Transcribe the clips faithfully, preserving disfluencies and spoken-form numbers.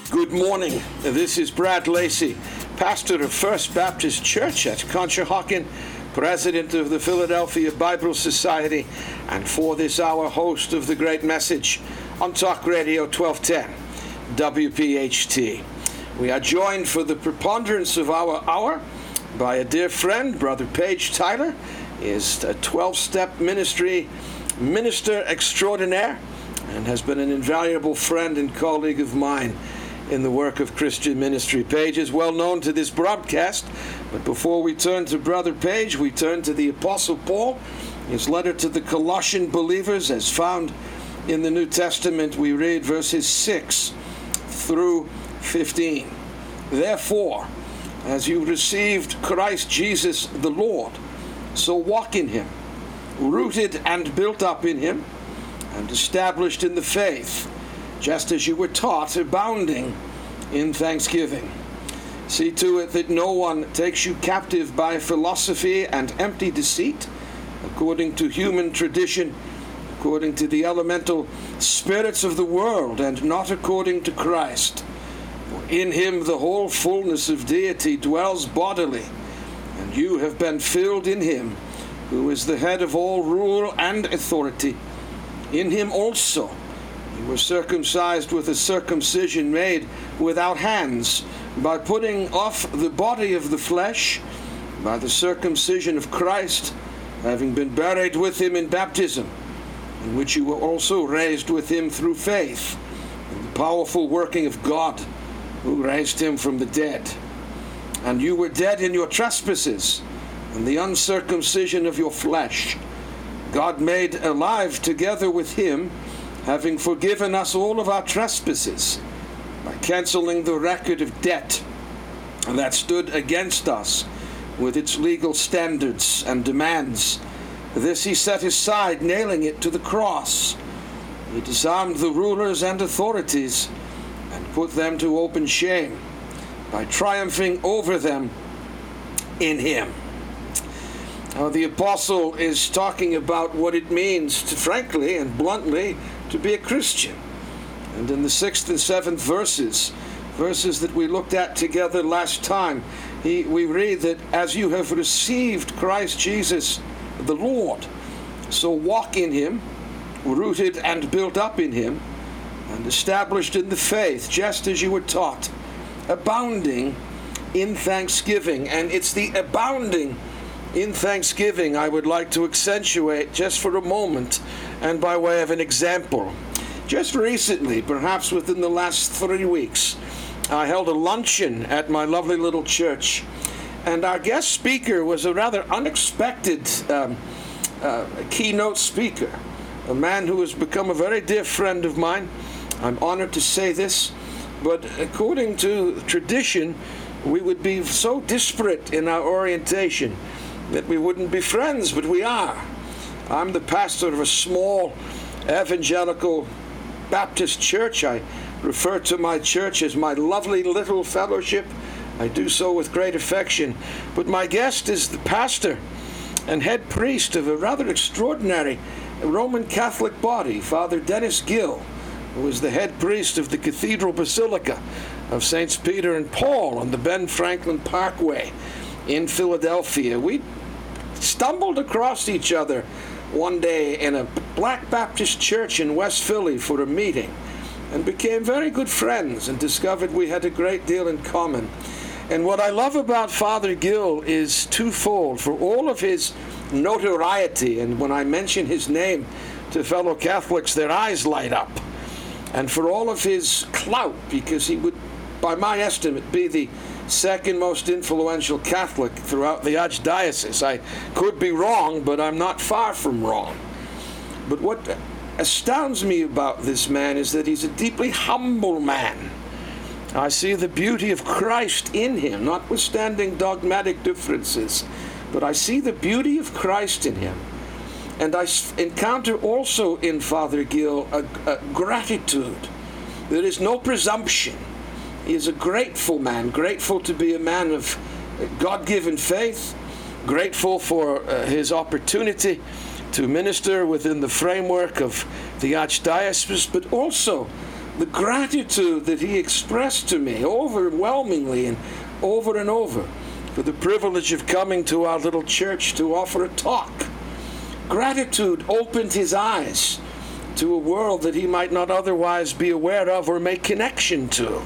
Good morning. This is Brad Lacey, pastor of First Baptist Church at Conshohocken, president of the Philadelphia Bible Society, and for this hour, host of the Great Message on Talk Radio twelve ten, W P H T. We are joined for the preponderance of our hour by a dear friend, Brother Page Tyler. He is a twelve-step ministry minister extraordinaire and has been an invaluable friend and colleague of mine in the work of Christian ministry. Page is well known to this broadcast, but before we turn to Brother Page, we turn to the Apostle Paul. His letter to the Colossian believers, as found in the New Testament, we read verses six through fifteen. Therefore, as you received Christ Jesus the Lord, so walk in him, rooted and built up in him, and established in the faith, just as you were taught, abounding in thanksgiving. See to it that no one takes you captive by philosophy and empty deceit, according to human tradition, according to the elemental spirits of the world, and not according to Christ. For in him the whole fullness of deity dwells bodily, and you have been filled in him, who is the head of all rule and authority. In him also you were circumcised with a circumcision made without hands, by putting off the body of the flesh, by the circumcision of Christ, having been buried with him in baptism, in which you were also raised with him through faith, in the powerful working of God, who raised him from the dead. And you were dead in your trespasses, and the uncircumcision of your flesh. God made alive together with him, having forgiven us all of our trespasses, by canceling the record of debt that stood against us with its legal standards and demands. This he set aside, nailing it to the cross. He disarmed the rulers and authorities and put them to open shame by triumphing over them in him. Now, the apostle is talking about what it means to, frankly and bluntly, to be a Christian. And in the sixth and seventh verses, verses that we looked at together last time, he, we read that as you have received Christ Jesus the Lord, so walk in him, rooted and built up in him, and established in the faith, just as you were taught, abounding in thanksgiving. And it's the abounding in thanksgiving I would like to accentuate just for a moment, and by way of an example. Just recently, perhaps within the last three weeks, I held a luncheon at my lovely little church, and our guest speaker was a rather unexpected um, uh, keynote speaker, a man who has become a very dear friend of mine. I'm honored to say this, but according to tradition, we would be so disparate in our orientation that we wouldn't be friends, but we are. I'm the pastor of a small evangelical Baptist church. I refer to my church as my lovely little fellowship. I do so with great affection. But my guest is the pastor and head priest of a rather extraordinary Roman Catholic body, Father Dennis Gill, who is the head priest of the Cathedral Basilica of Saints Peter and Paul on the Ben Franklin Parkway in Philadelphia. We stumbled across each other one day in a Black Baptist church in West Philly for a meeting, and became very good friends and discovered we had a great deal in common. And what I love about Father Gill is twofold. For all of his notoriety, and when I mention his name to fellow Catholics, their eyes light up, and for all of his clout, because he would, by my estimate, be the second most influential Catholic throughout the Archdiocese. I could be wrong, but I'm not far from wrong. But what astounds me about this man is that he's a deeply humble man. I see the beauty of Christ in him, notwithstanding dogmatic differences, but I see the beauty of Christ in him. And I encounter also in Father Gill a, a gratitude. There is no presumption. He is a grateful man, grateful to be a man of God-given faith, grateful for uh, his opportunity to minister within the framework of the Archdiocese, but also the gratitude that he expressed to me overwhelmingly and over and over for the privilege of coming to our little church to offer a talk. Gratitude opened his eyes to a world that he might not otherwise be aware of or make connection to.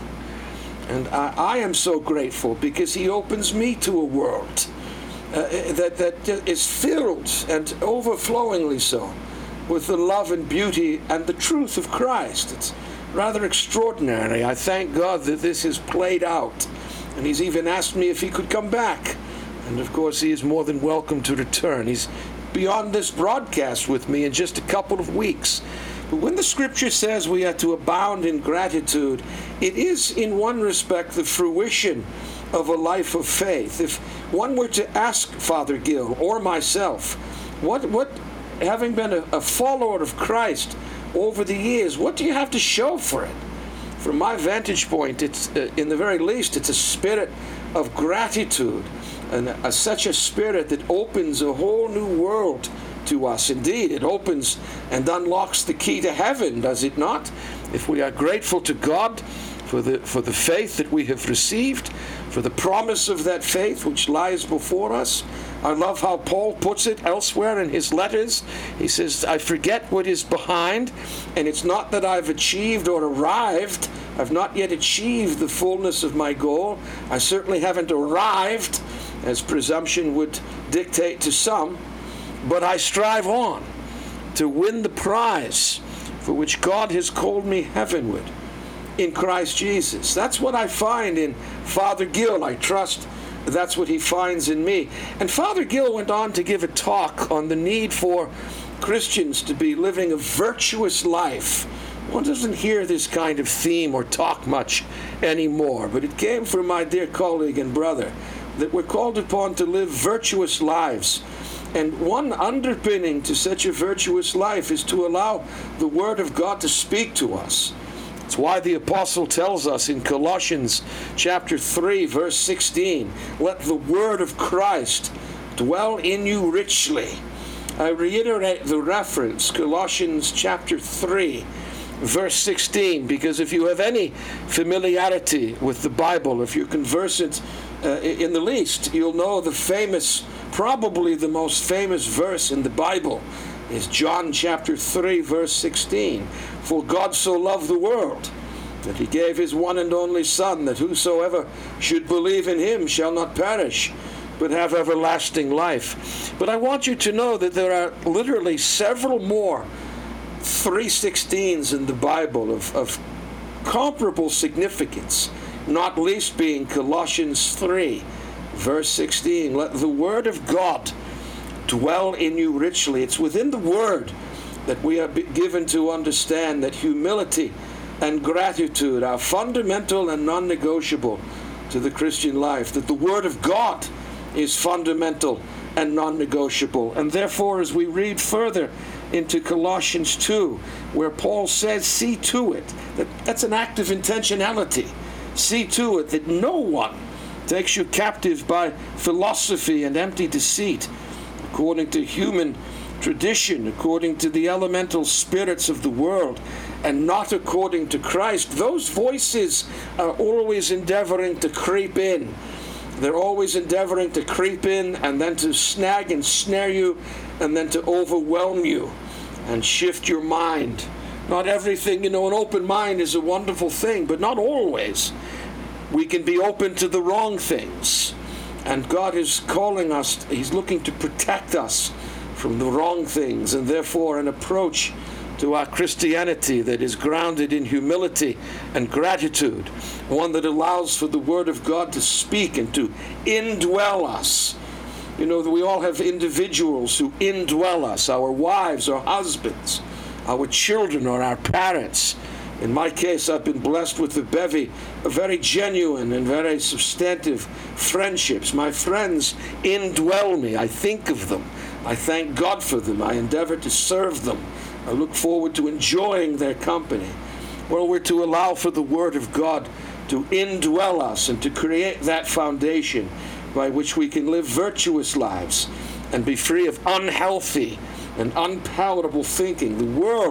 And I, I am so grateful because he opens me to a world uh, that, that is filled and overflowingly so with the love and beauty and the truth of Christ. It's rather extraordinary. I thank God that this is played out. And he's even asked me if he could come back. And of course, he is more than welcome to return. He's beyond this broadcast with me in just a couple of weeks. But when the scripture says we are to abound in gratitude, it is in one respect the fruition of a life of faith. If one were to ask Father Gill or myself, what, what having been a, a follower of Christ over the years, what do you have to show for it? From my vantage point, it's uh, in the very least, it's a spirit of gratitude, and a, such a spirit that opens a whole new world to us. Indeed, it opens and unlocks the key to heaven, does it not? If we are grateful to God for the for the faith that we have received, for the promise of that faith which lies before us. I love how Paul puts it elsewhere in his letters. He says, I forget what is behind, and it's not that I've achieved or arrived. I've not yet achieved the fullness of my goal. I certainly haven't arrived, as presumption would dictate to some, but I strive on to win the prize for which God has called me heavenward in Christ Jesus. That's what I find in Father Gill. I trust that's what he finds in me. And Father Gill went on to give a talk on the need for Christians to be living a virtuous life. One doesn't hear this kind of theme or talk much anymore, but it came from my dear colleague and brother that we're called upon to live virtuous lives. And one underpinning to such a virtuous life is to allow the Word of God to speak to us. It's why the apostle tells us in Colossians chapter three, verse sixteen, let the word of Christ dwell in you richly. I reiterate the reference, Colossians chapter three, verse sixteen, because if you have any familiarity with the Bible, if you're conversant uh, in the least, you'll know the famous, probably the most famous verse in the Bible is John chapter three, verse sixteen. For God so loved the world that he gave his one and only Son, that whosoever should believe in him shall not perish, but have everlasting life. But I want you to know that there are literally several more three sixteens in the Bible of, of comparable significance, not least being Colossians three, verse sixteen. Let the word of God dwell in you richly. It's within the word that we are given to understand that humility and gratitude are fundamental and non-negotiable to the Christian life, that the Word of God is fundamental and non-negotiable. And therefore, as we read further into Colossians two, where Paul says, see to it, that that's an act of intentionality. See to it that no one takes you captive by philosophy and empty deceit, according to human tradition, according to the elemental spirits of the world, and not according to Christ. Those voices are always endeavoring to creep in. They're always endeavoring to creep in and then to snag and snare you and then to overwhelm you and shift your mind. Not everything, you know, an open mind is a wonderful thing, but not always. We can be open to the wrong things. And God is calling us, he's looking to protect us from the wrong things, and therefore an approach to our Christianity that is grounded in humility and gratitude, one that allows for the Word of God to speak and to indwell us. You know, that we all have individuals who indwell us, our wives, our husbands, our children, or our parents. In my case, I've been blessed with a bevy of very genuine and very substantive friendships. My friends indwell me. I think of them. I thank God for them. I endeavor to serve them. I look forward to enjoying their company. Well, we're to allow for the Word of God to indwell us and to create that foundation by which we can live virtuous lives and be free of unhealthy and unpalatable thinking. The world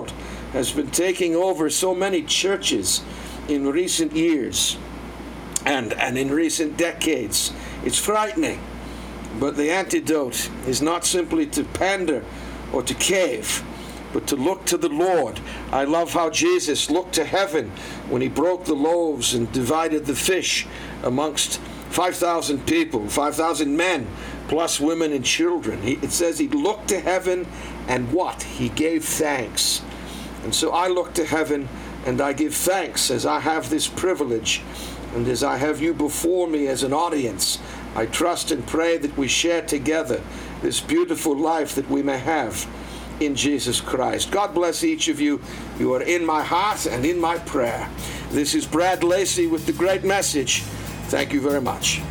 has been taking over so many churches in recent years and, and in recent decades. It's frightening. But the antidote is not simply to pander or to cave, but to look to the Lord. I love how Jesus looked to heaven when he broke the loaves and divided the fish amongst five thousand people, five thousand men, plus women and children. He, it says he looked to heaven and what? He gave thanks. And so I look to heaven and I give thanks as I have this privilege and as I have you before me as an audience. I trust and pray that we share together this beautiful life that we may have in Jesus Christ. God bless each of you. You are in my heart and in my prayer. This is Brad Lacey with the great message. Thank you very much.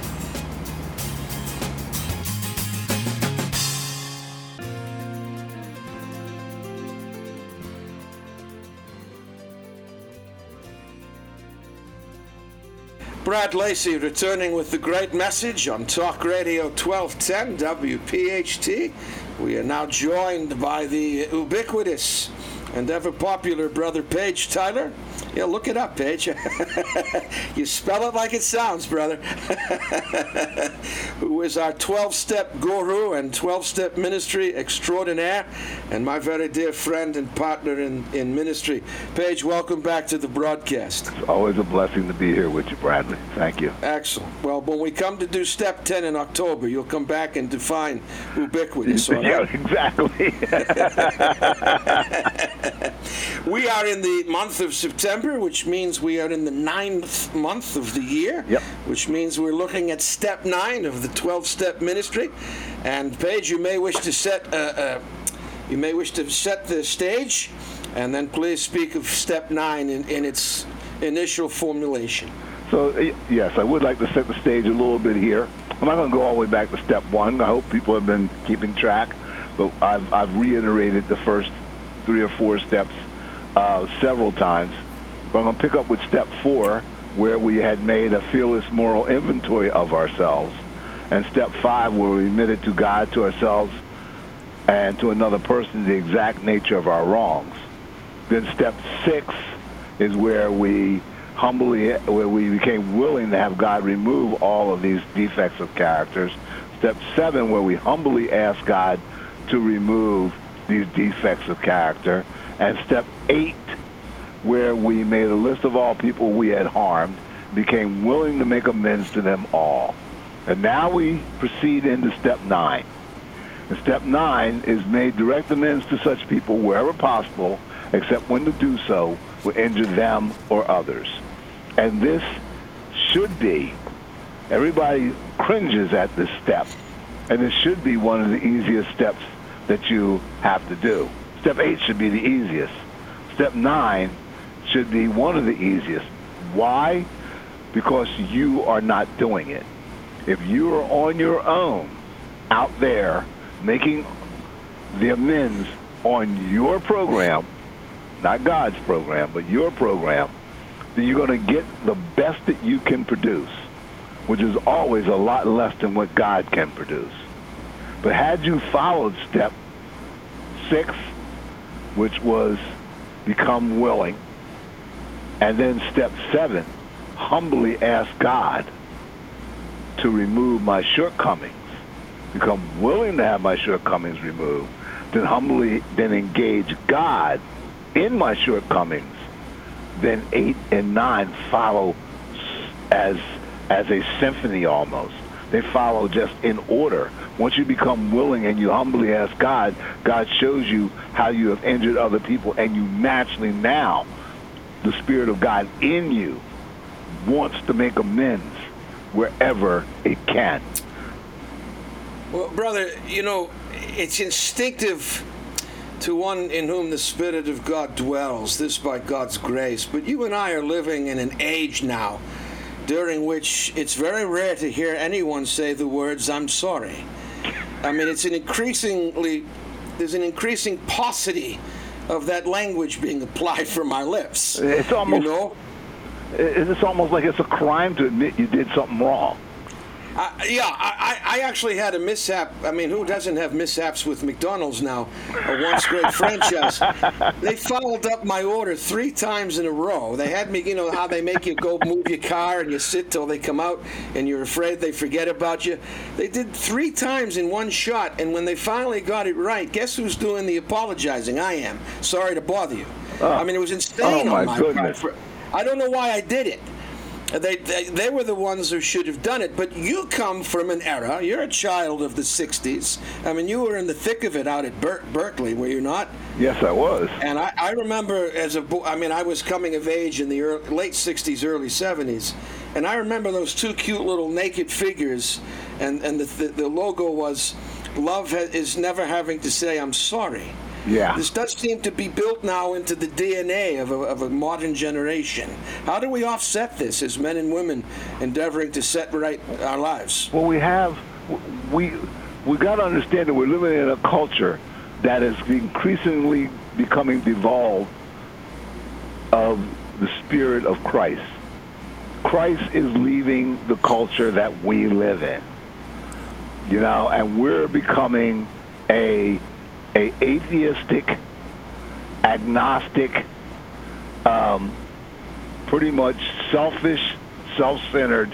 Brad Lacey returning with the great message on Talk Radio twelve ten W P H T. We are now joined by the ubiquitous and ever popular brother Paige Tyler. Yeah, look it up, Paige. You spell it like it sounds, brother. Who is our twelve-step guru and twelve-step ministry extraordinaire, and my very dear friend and partner in, in ministry. Paige, welcome back to the broadcast. It's always a blessing to be here with you, Bradley. Thank you. Excellent. Well, when we come to do step ten in October, you'll come back and define ubiquitous. All yeah, right? Exactly. We are in the month of September, which means we are in the ninth month of the year, yep. Which means we're looking at step nine of the twelve-step ministry. And Paige, you may wish to set uh, uh, you may wish to set the stage, and then please speak of step nine in, in its initial formulation. So, yes, I would like to set the stage a little bit here. I'm not going to go all the way back to step one. I hope people have been keeping track, but I've, I've reiterated the first three or four steps uh, several times. But I'm going to pick up with step four, where we had made a fearless moral inventory of ourselves, and step five, where we admitted to God, to ourselves, and to another person the exact nature of our wrongs. Then step six is where we humbly, where we became willing to have God remove all of these defects of characters. Step seven, where we humbly asked God to remove these defects of character. And step eight, where we made a list of all people we had harmed, became willing to make amends to them all. And now we proceed into step nine. And step nine is made direct amends to such people wherever possible, except when to do so will injure them or others. And this should be, everybody cringes at this step, and this should be one of the easiest steps that you have to do. Step eight should be the easiest. Step nine should be one of the easiest. Why? Because you are not doing it. If you are on your own out there making the amends on your program, not God's program, but your program, then you're going to get the best that you can produce, which is always a lot less than what God can produce. But had you followed step six, which was become willing, and then step seven, humbly ask God to remove my shortcomings, become willing to have my shortcomings removed, then humbly then engage God in my shortcomings, then eight and nine follow as as a symphony almost. They follow just in order. Once you become willing and you humbly ask God, God shows you how you have injured other people, and you naturally now, the Spirit of God in you wants to make amends wherever it can. Well, brother, you know, it's instinctive to one in whom the Spirit of God dwells, this by God's grace. But you and I are living in an age now during which it's very rare to hear anyone say the words, "I'm sorry." I mean, it's an increasingly, there's an increasing paucity of that language being applied from our lips. It's almost, you know? It's almost like it's a crime to admit you did something wrong. Uh, yeah, I, I actually had a mishap. I mean, who doesn't have mishaps with McDonald's now? A once great franchise. They followed up my order three times in a row. They had me, you know, how they make you go move your car and you sit till they come out and you're afraid they forget about you. They did three times in one shot, and when they finally got it right, guess who's doing the apologizing? I am. Sorry to bother you. Oh. I mean, it was insane oh, my on my goodness. part. I don't know why I did it. They, they they were the ones who should have done it, but you come from an era, you're a child of the sixties. I mean, you were in the thick of it out at Ber- Berkeley, were you not? Yes, I was. And I, I remember as a boy, I mean, I was coming of age in the early, late sixties, early seventies, and I remember those two cute little naked figures, and, and the, the, the logo was, love ha- is never having to say I'm sorry. Yeah. This does seem to be built now into the D N A of a, of a modern generation. How do we offset this as men and women endeavoring to set right our lives? Well, we have, we we got to understand that we're living in a culture that is increasingly becoming devolved of the spirit of Christ. Christ is leaving the culture that we live in, you know, and we're becoming a a atheistic, agnostic, um, pretty much selfish, self-centered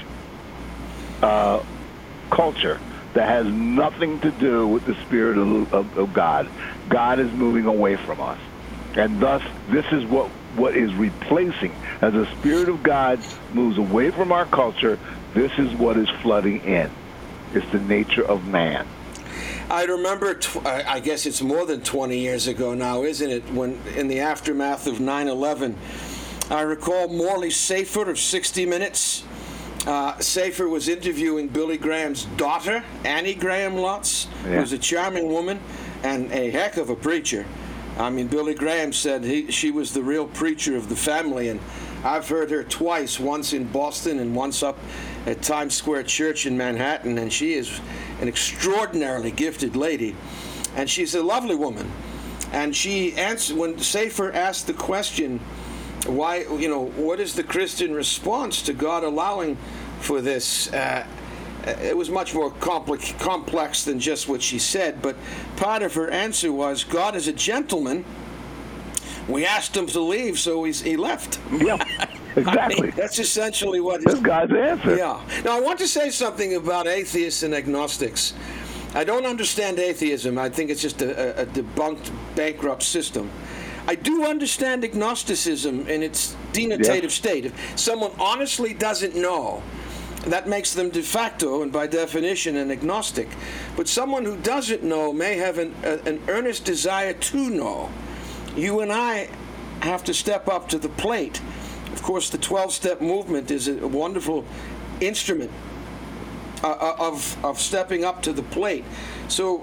uh, culture that has nothing to do with the spirit of, of, of God. God is moving away from us. And thus, this is what, what is replacing. As the Spirit of God moves away from our culture, this is what is flooding in. It's the nature of man. I remember, tw- I guess it's more than twenty years ago now, isn't it, when in the aftermath of nine eleven, I recall Morley Safer of sixty minutes. Uh, Safer was interviewing Billy Graham's daughter, Annie Graham Lutz, Yeah. who was a charming woman and a heck of a preacher. I mean, Billy Graham said he, she was the real preacher of the family, and I've heard her twice, once in Boston and once up at Times Square Church in Manhattan, and she is an extraordinarily gifted lady, and she's a lovely woman. And she answered, when Safer asked the question, why, you know, what is the Christian response to God allowing for this? Uh, it was much more complex, complex than just what she said, but part of her answer was, God is a gentleman. We asked him to leave, so he's, he left. Yeah, exactly. I mean, that's essentially what That's God's answer. Yeah. Now, I want to say something about atheists and agnostics. I don't understand atheism. I think it's just a, a debunked, bankrupt system. I do understand agnosticism in its denotative Yes. state. If someone honestly doesn't know, that makes them de facto and by definition an agnostic. But someone who doesn't know may have an, a, an earnest desire to know. You and I have to step up to the plate. Of course, the twelve-step movement is a wonderful instrument uh, of, of stepping up to the plate. So,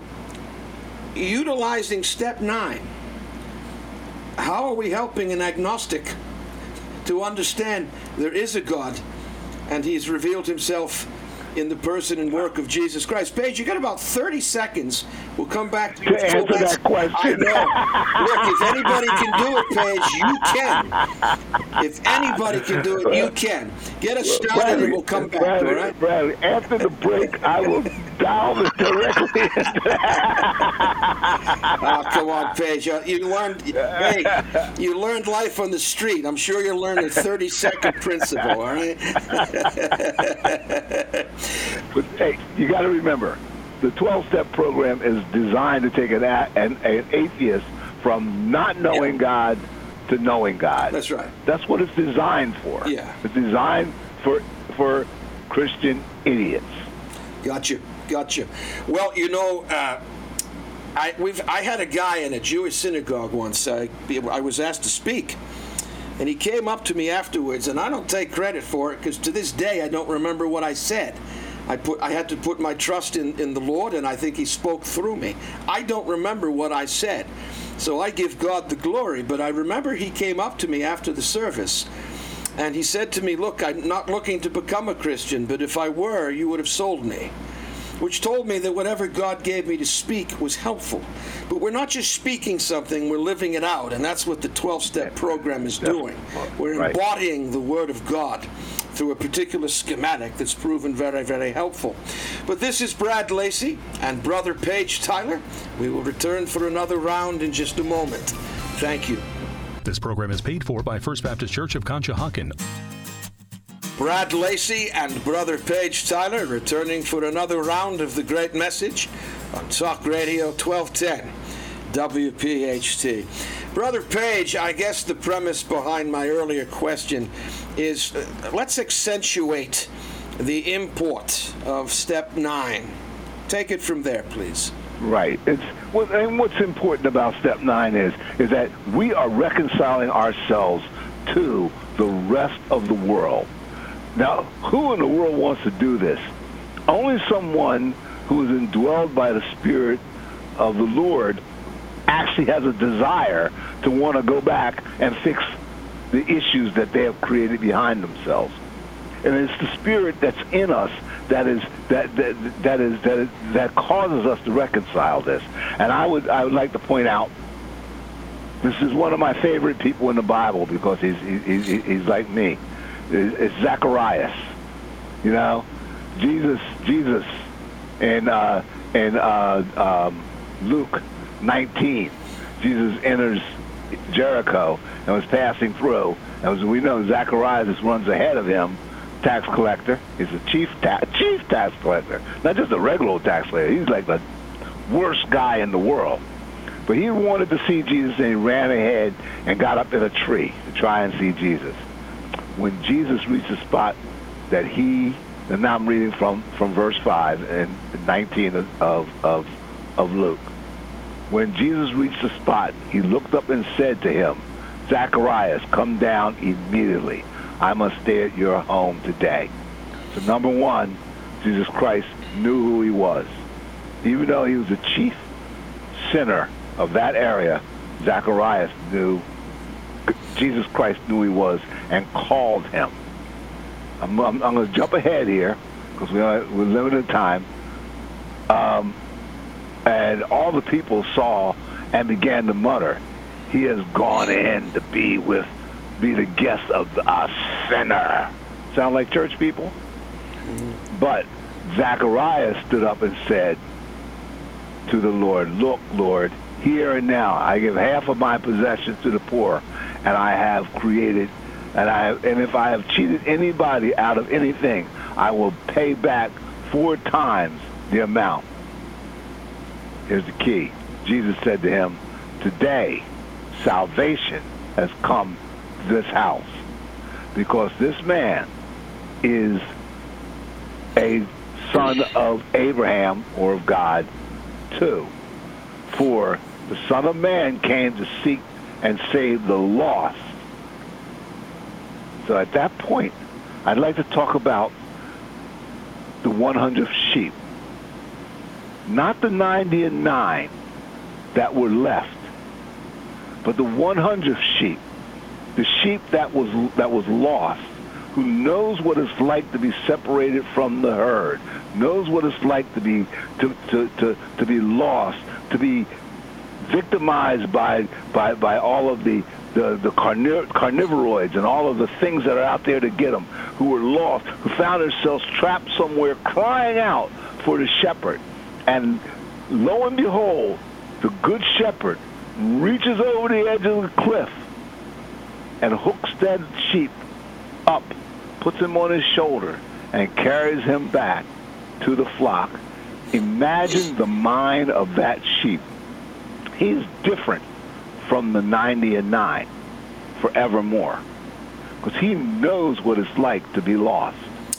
utilizing step nine, how are we helping an agnostic to understand there is a God and he's revealed himself in the person and work of Jesus Christ? Paige, you got about thirty seconds. We'll come back to, to answer that question. I know. Look, if anybody can do it, Paige, you can. If anybody can do it, you can. Get us started Bradley, and we'll come back, Bradley, all right? Bradley, after the break, I will dial it directly into Oh, come on, Paige. You, you learned, hey, you learned life on the street. I'm sure you learned a thirty-second principle, all right? But, hey, you got to remember, the twelve-step program is designed to take an, a- an, an atheist from not knowing Yeah. God to knowing God. That's right. That's what it's designed for. Yeah. It's designed for for Christian idiots. Gotcha, gotcha. Well, you know, uh, I we've I had a guy in a Jewish synagogue once. I, I was asked to speak, and he came up to me afterwards, and I don't take credit for it because to this day I don't remember what I said. I put I had to put my trust in, in the Lord, and I think He spoke through me. I don't remember what I said, so I give God the glory. But I remember he came up to me after the service, and he said to me, "Look, I'm not looking to become a Christian, but if I were, you would have sold me." which told me that whatever God gave me to speak was helpful. But we're not just speaking something, we're living it out, and that's what the twelve-step program is doing. We're right. embodying the Word of God through a particular schematic that's proven very, very helpful. But this is Brad Lacey and Brother Paige Tyler. We will return for another round in just a moment. Thank you. This program is paid for by First Baptist Church of Conshohocken. Brad Lacey and Brother Paige Tyler returning for another round of the great message on Talk Radio twelve ten W P H T. Brother Paige, I guess the premise behind my earlier question is uh, let's accentuate the import of step nine. Take it from there, please. Right. It's what, and what's important about step nine is is that we are reconciling ourselves to the rest of the world. Now, who in the world wants to do this? Only someone who is indwelled by the Spirit of the Lord actually has a desire to want to go back and fix the issues that they have created behind themselves. And it's the Spirit that's in us that is that that that is that is, that causes us to reconcile this. And I would I would like to point out, this is one of my favorite people in the Bible because he's he's he's like me. It's Zacharias. You know, Jesus Jesus in uh, in uh, um, Luke nineteen, Jesus enters Jericho and was passing through. And as we know, Zacharias runs ahead of him. Tax collector. He's a chief tax chief tax collector, not just a regular tax collector. He's like the worst guy in the world. But he wanted to see Jesus, and he ran ahead and got up in a tree to try and see Jesus. When Jesus reached the spot that he, and now I'm reading from, from verse five and nineteen of, of, of Luke. When Jesus reached the spot, he looked up and said to him, Zacharias, come down immediately. I must stay at your home today. So number one, Jesus Christ knew who he was. Even though he was the chief sinner of that area, Zacharias knew, Jesus Christ knew who he was and called him. I'm, I'm, I'm going to jump ahead here because we are, we're limited time. Um, and all the people saw and began to mutter, he has gone in to be with, be the guest of a sinner. Sound like church people? Mm-hmm. But Zacharias stood up and said to the Lord, look, Lord, here and now I give half of my possessions to the poor, and I have created, and I have, and if I have cheated anybody out of anything, I will pay back four times the amount. Here's the key. Jesus said to him, today salvation has come to this house, because this man is a son of Abraham or of God too. For the Son of Man came to seek and save the lost. So at that point, I'd like to talk about the one hundredth sheep. Not the ninety and nine that were left, but the one hundredth sheep. The sheep that was that was lost, who knows what it's like to be separated from the herd, knows what it's like to be to to, to, to be lost, to be victimized by by by all of the the, the carniv- carnivoroids and all of the things that are out there to get them, who were lost, who found themselves trapped somewhere crying out for the shepherd. And lo and behold, the good shepherd reaches over the edge of the cliff and hooks that sheep up, puts him on his shoulder, and carries him back to the flock. Imagine the mind of that sheep. He's different from the ninety and nine forevermore, because he knows what it's like to be lost.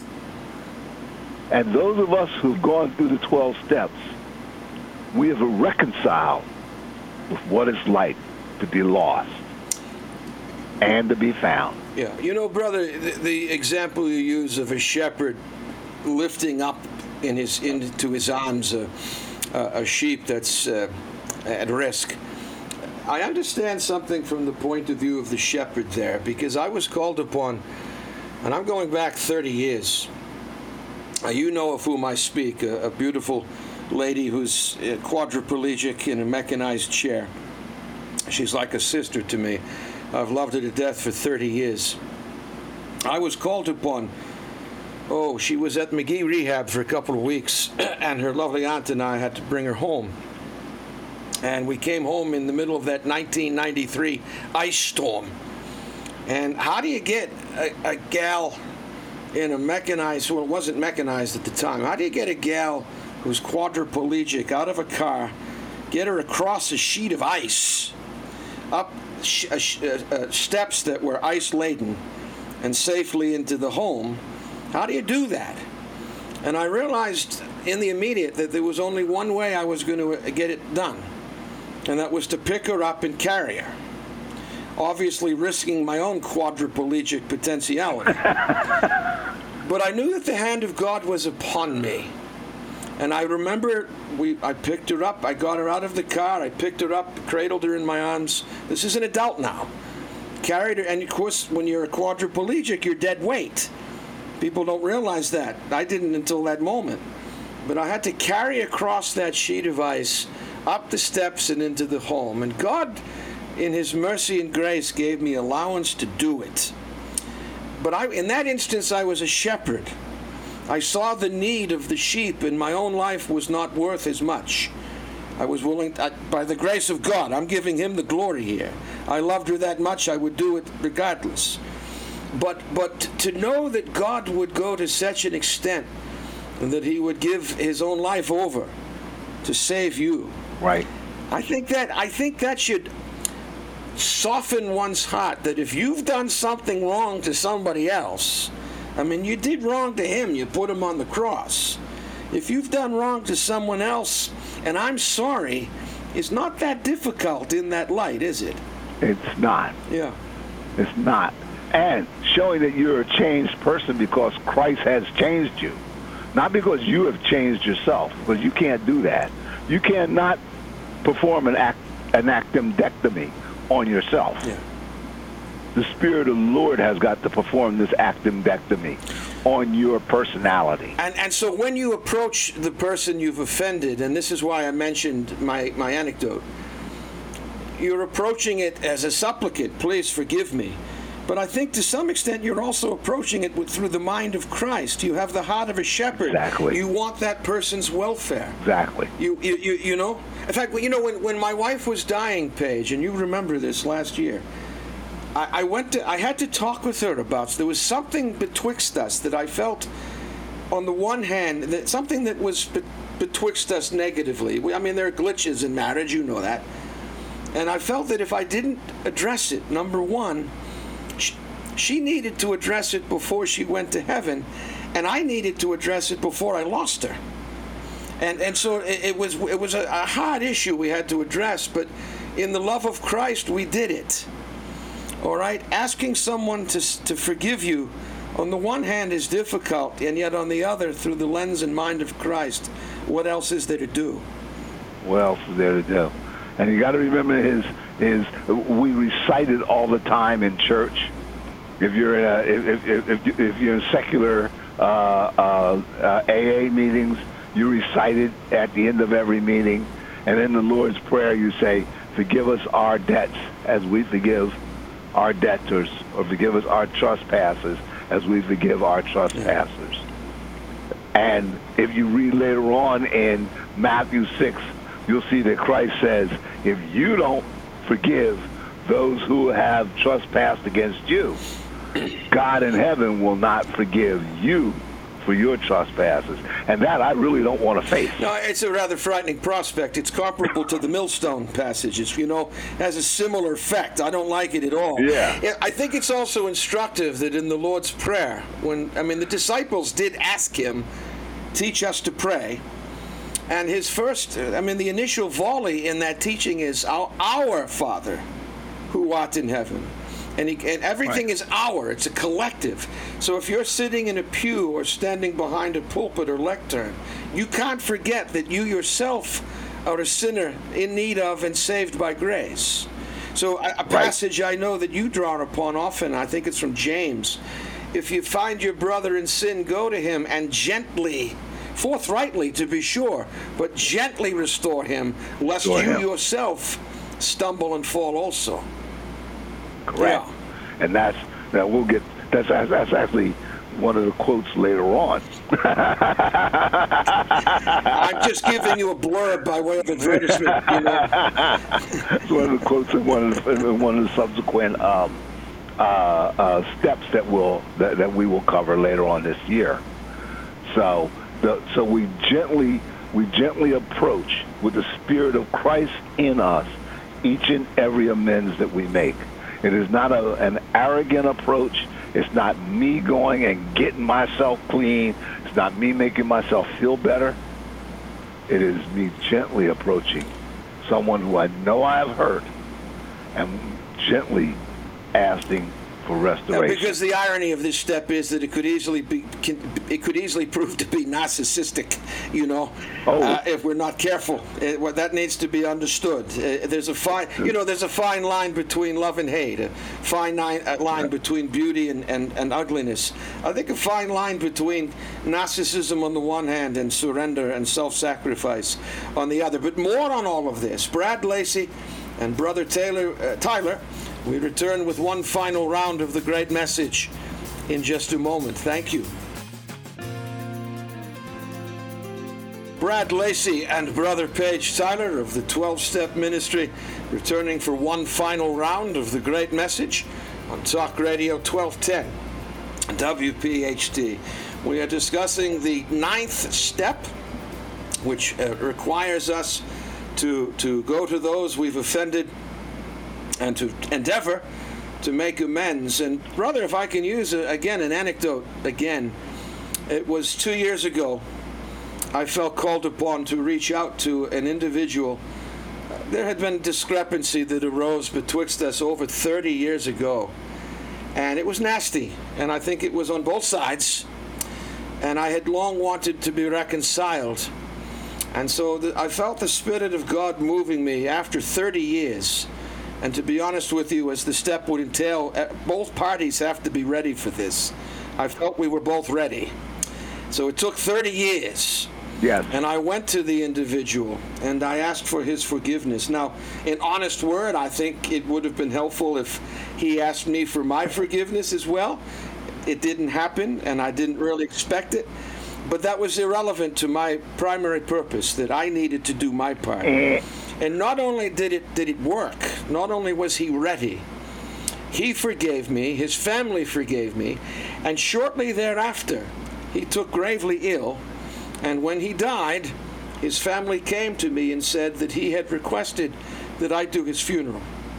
And those of us who've gone through the twelve steps, we have reconciled with what it's like to be lost and to be found. Yeah, you know, brother, the, the example you use of a shepherd lifting up in his into his arms a, a sheep that's uh, at risk. I understand something from the point of view of the shepherd there, because I was called upon, and I'm going back thirty years, Uh, you know of whom I speak, a, a beautiful lady who's uh, quadriplegic in a mechanized chair. She's like a sister to me. I've loved her to death for thirty years. I was called upon. Oh, she was at McGee Rehab for a couple of weeks, and her lovely aunt and I had to bring her home. And we came home in the middle of that nineteen ninety-three ice storm. And how do you get a, a gal in a mechanized, well, it wasn't mechanized at the time, how do you get a gal who's quadriplegic out of a car, get her across a sheet of ice, up sh- uh, sh- uh, steps that were ice-laden, and safely into the home? How do you do that? And I realized in the immediate that there was only one way I was going to get it done, and that was to pick her up and carry her, obviously risking my own quadriplegic potentiality. But I knew that the hand of God was upon me. And I remember we, I picked her up, I got her out of the car, I picked her up, cradled her in my arms. This is an adult now. Carried her, and of course, when you're a quadriplegic, you're dead weight. People don't realize that. I didn't until that moment. But I had to carry across that sheet of ice, up the steps and into the home. And God, in His mercy and grace, gave me allowance to do it. But I, in that instance, I was a shepherd. I saw the need of the sheep, and my own life was not worth as much. I was willing, to, by the grace of God, I'm giving Him the glory here. I loved her that much, I would do it regardless. But but to know that God would go to such an extent and that He would give His own life over to save you. Right. I think that I think that should soften one's heart, that if you've done something wrong to somebody else, I mean, you did wrong to Him, you put Him on the cross. If you've done wrong to someone else, and I'm sorry, it's not that difficult in that light, is it? It's not. Yeah. It's not. And showing that you're a changed person because Christ has changed you. Not because you have changed yourself, because you can't do that. You cannot perform an act, an actimectomy on yourself. Yeah. The Spirit of the Lord has got to perform this actimectomy on your personality. And and so when you approach the person you've offended, and this is why I mentioned my, my anecdote, you're approaching it as a supplicant, please forgive me. But I think to some extent you're also approaching it with, through the mind of Christ. You have the heart of a shepherd. Exactly. You want that person's welfare. Exactly. You you you, you know? In fact, you know, when, when my wife was dying, Paige, and you remember this last year, I, I went to I had to talk with her about, there was something betwixt us that I felt, on the one hand, that something that was be, betwixt us negatively. We, I mean, there are glitches in marriage, you know that. And I felt that if I didn't address it, number one, she, she needed to address it before she went to heaven, and I needed to address it before I lost her. And and so it, it was it was a, a hard issue we had to address, but in the love of Christ we did it. All right, asking someone to to forgive you, on the one hand, is difficult, and yet on the other, through the lens and mind of Christ, what else is there to do? What else is there to do? And you got to remember his his. We recite it all the time in church. If you're in a if if if, if you're in secular uh, uh, uh, A A meetings, you recite it at the end of every meeting, and in the Lord's Prayer you say, "Forgive us our debts as we forgive our debtors," or "Forgive us our trespasses as we forgive our trespassers." And if you read later on in Matthew six, you'll see that Christ says, if you don't forgive those who have trespassed against you, God in heaven will not forgive you for your trespasses. And that I really don't want to face. No, it's a rather frightening prospect. It's comparable to the millstone passages, you know, has a similar effect. I don't like it at all. Yeah. I think it's also instructive that in the Lord's Prayer, when, I mean, the disciples did ask Him, teach us to pray. And his first, I mean, the initial volley in that teaching is our, our Father who art in heaven. And, he, and everything right. is our. It's a collective. So if you're sitting in a pew or standing behind a pulpit or lectern, you can't forget that you yourself are a sinner in need of and saved by grace. So a, a passage right. I know that you draw upon often, I think it's from James, If you find your brother in sin, go to him and gently, forthrightly to be sure, but gently restore him, lest Restore you him. yourself stumble and fall also. Correct. Yeah. And that's, now we'll get, that's, that's actually one of the quotes later on. I'm just giving you a blurb by way of advertisement, you know. It's one of the quotes in one of the, in one of the subsequent um, uh, uh, steps that will that, that we will cover later on this year. So, the, so we gently we gently approach with the Spirit of Christ in us each and every amends that we make. It is not a, an arrogant approach. It's not me going and getting myself clean. It's not me making myself feel better. It is me gently approaching someone who I know I have hurt and gently asking for restoration. Now, because the irony of this step is that it could easily be, can, it could easily prove to be narcissistic, you know, oh. uh, if we're not careful. It, well, that needs to be understood. Uh, there's a fine, you know, there's a fine line between love and hate, a fine line, a line between beauty and, and, and ugliness. I think a fine line between narcissism on the one hand and surrender and self-sacrifice on the other. But more on all of this, Brad Lacey and Brother Taylor, uh, Tyler, we return with one final round of the great message in just a moment. Thank you. Brad Lacey and Brother Paige Tyler of the twelve-Step Ministry returning for one final round of the great message on Talk Radio twelve ten W P H T. We are discussing the ninth step, which uh, requires us to, to go to those we've offended and to endeavor to make amends. And brother, if I can use, a, again, an anecdote again, it was two years ago I felt called upon to reach out to an individual. There had been discrepancy that arose betwixt us over thirty years ago, and it was nasty, and I think it was on both sides, and I had long wanted to be reconciled. And so the, I felt the Spirit of God moving me after thirty years. And to be honest with you, as the step would entail, both parties have to be ready for this. I felt we were both ready. So it took thirty years. Yes. And I went to the individual and I asked for his forgiveness. Now, in honest word, I think it would have been helpful if he asked me for my forgiveness as well. It didn't happen, and I didn't really expect it. But that was irrelevant to my primary purpose, that I needed to do my part. And not only did it did it work, not only was he ready, he forgave me, his family forgave me, and shortly thereafter, he took gravely ill, and when he died, his family came to me and said that he had requested that I do his funeral.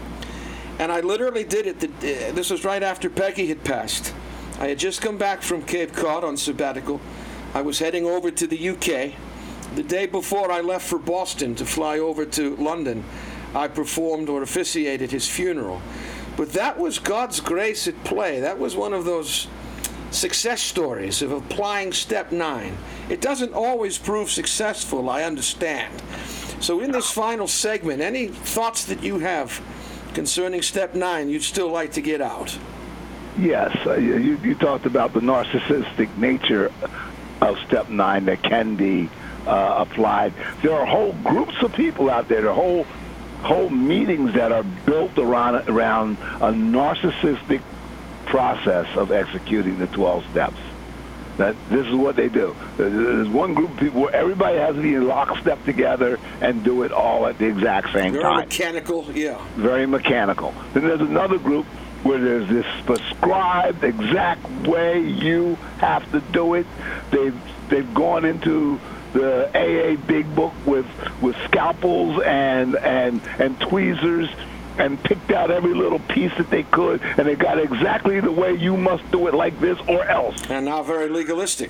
And I literally did it. This was right after Peggy had passed. I had just come back from Cape Cod on sabbatical. I was heading over to the U K. The day before I left for Boston to fly over to London, I performed or officiated his funeral. But that was God's grace at play. That was one of those success stories of applying step nine. It doesn't always prove successful, I understand. So in this final segment, any thoughts that you have concerning step nine you'd still like to get out? Yes, uh, you, you talked about the narcissistic nature of step nine that can be uh, applied. There are whole groups of people out there, there are whole whole meetings that are built around around a narcissistic process of executing the twelve steps. That this is what they do. There's one group of people where everybody has to be in lockstep together and do it all at the exact same Very time. Very mechanical, yeah. Very mechanical. Then there's another group where there's this prescribed exact way you have to do it. They've they've gone into the A A Big Book with with scalpels and and and tweezers and picked out every little piece that they could, and they got exactly the way you must do it, like this or else. And now very legalistic.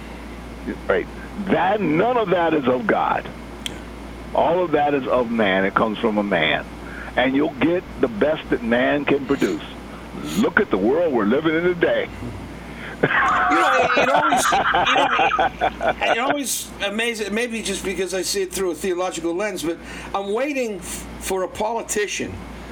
Right. That none of that is of God. All of that is of man. It comes from a man. And you'll get the best that man can produce. Look at the world we're living in today. You know, it, it always, you know, it, it always amazes, maybe just because I see it through a theological lens, but I'm waiting f- for a politician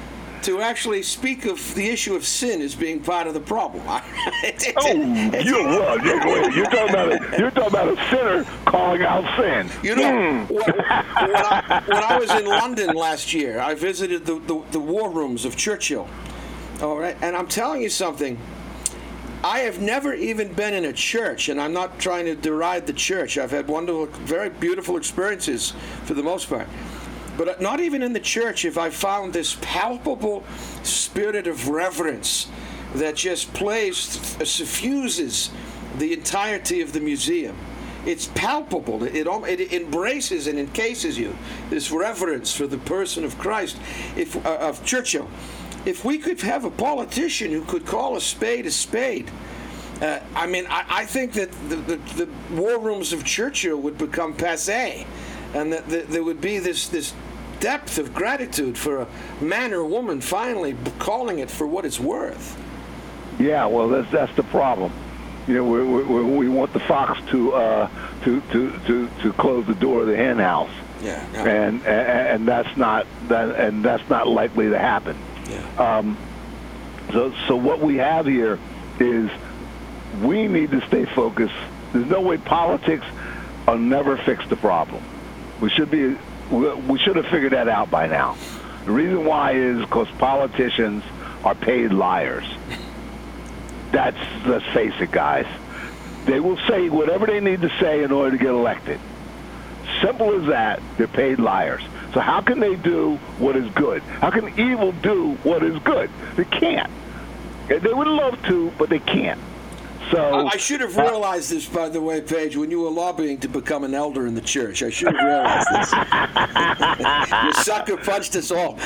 to actually speak of the issue of sin as being part of the problem. it, it, oh, it, you're, well, you're, you're, talking about a, you're talking about a sinner calling out sin. You know, mm. when, when, I, when I was in London last year, I visited the, the, the war rooms of Churchill. All right, and I'm telling you something. I have never even been in a church, and I'm not trying to deride the church. I've had wonderful, very beautiful experiences for the most part. But not even in the church have I found this palpable spirit of reverence that just plays, suffuses the entirety of the museum. It's palpable. It, it embraces and encases you, this reverence for the person of Christ, if, uh, of Churchill. If we could have a politician who could call a spade a spade, uh, I mean, I, I think that the, the, the war rooms of Churchill would become passé, and that the, there would be this this depth of gratitude for a man or woman finally calling it for what it's worth. Yeah, well, that's that's the problem. You know, we we, we want the fox to uh, to, to to to close the door of the hen house. Yeah, yeah. And, and and that's not that and that's not likely to happen. Yeah. Um, so so what we have here is we need to stay focused. There's no way politics will never fix the problem. We should be we should have figured that out by now. The reason why is because politicians are paid liars. That's, let's face it, guys. They will say whatever they need to say in order to get elected. Simple as that. They're paid liars. So how can they do what is good? How can evil do what is good? They can't. They would love to, but they can't. So I should have realized this, by the way, Paige, when you were lobbying to become an elder in the church. I should have realized this. You sucker punched us all.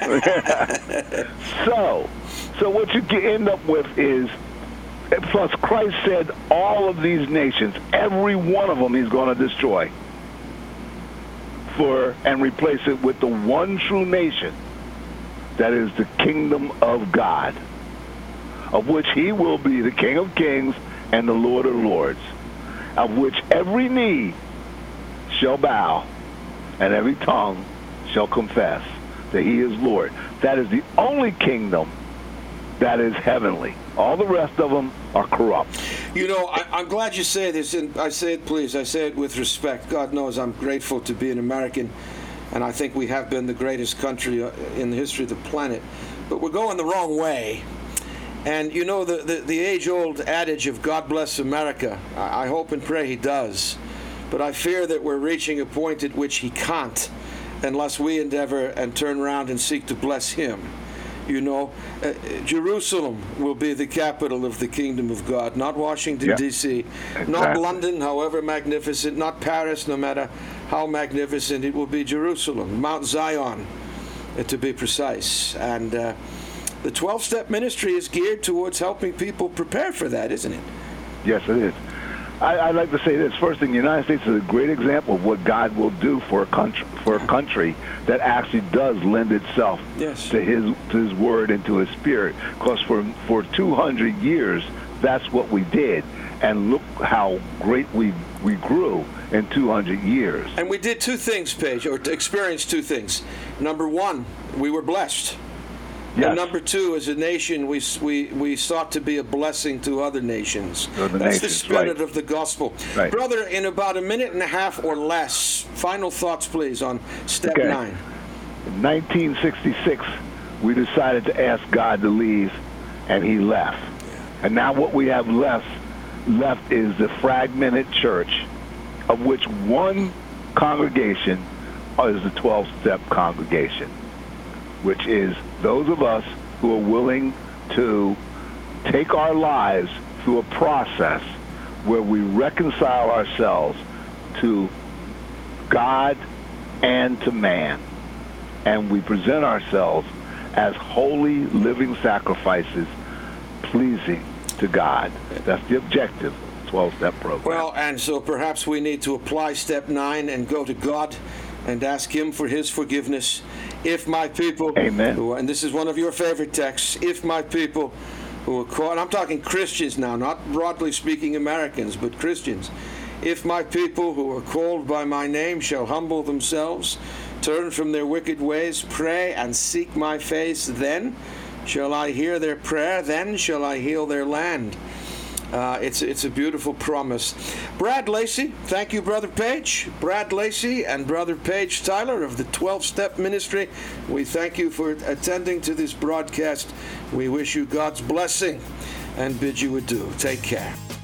so, so what you end up with is, plus Christ said all of these nations, every one of them he's going to destroy for and replace it with the one true nation that is the kingdom of God, of which he will be the King of Kings and the Lord of Lords, of which every knee shall bow and every tongue shall confess that he is Lord. That is the only kingdom that is heavenly. All the rest of them are corrupt. You know, I, I'm glad you say this, and I say it, please, I say it with respect. God knows I'm grateful to be an American, and I think we have been the greatest country in the history of the planet. But we're going the wrong way. And you know, the, the, the age-old adage of God bless America, I, I hope and pray he does. But I fear that we're reaching a point at which he can't unless we endeavor and turn around and seek to bless him. You know, uh, Jerusalem will be the capital of the kingdom of God, not Washington, yeah. D C, Exactly. not London, however magnificent, not Paris, no matter how magnificent. It will be Jerusalem, Mount Zion, uh, to be precise. And uh, the twelve-step ministry is geared towards helping people prepare for that, isn't it? Yes, it is. I, I'd like to say this. First thing, the United States is a great example of what God will do for a country, for a country that actually does lend itself yes. to His to His Word and to His Spirit. Because for for two hundred years, that's what we did, and look how great we we grew in two hundred years. And we did two things, Paige, or experienced two things. Number one, we were blessed. Yes. And number two, as a nation, we we we sought to be a blessing to other nations. Other That's nations, the spirit right. of the gospel. Right. Brother, in about a minute and a half or less, final thoughts, please, on step Okay. nine. In nineteen sixty-six, we decided to ask God to leave, and He left. And now what we have left left is the fragmented church, of which one congregation is the twelve-step congregation, which is those of us who are willing to take our lives through a process where we reconcile ourselves to God and to man, and we present ourselves as holy living sacrifices pleasing to God. That's the objective of the twelve-step program. Well, and so perhaps we need to apply step nine and go to God and ask him for his forgiveness. If my people, Amen. Who, and this is one of your favorite texts, if my people who are called, I'm talking Christians now, not broadly speaking Americans, but Christians. If my people who are called by my name shall humble themselves, turn from their wicked ways, pray and seek my face, then shall I hear their prayer, then shall I heal their land. Uh, it's, it's a beautiful promise. Brad Lacey, thank you, Brother Page. Brad Lacey and Brother Page Tyler of the twelve-Step Ministry, we thank you for attending to this broadcast. We wish you God's blessing and bid you adieu. Take care.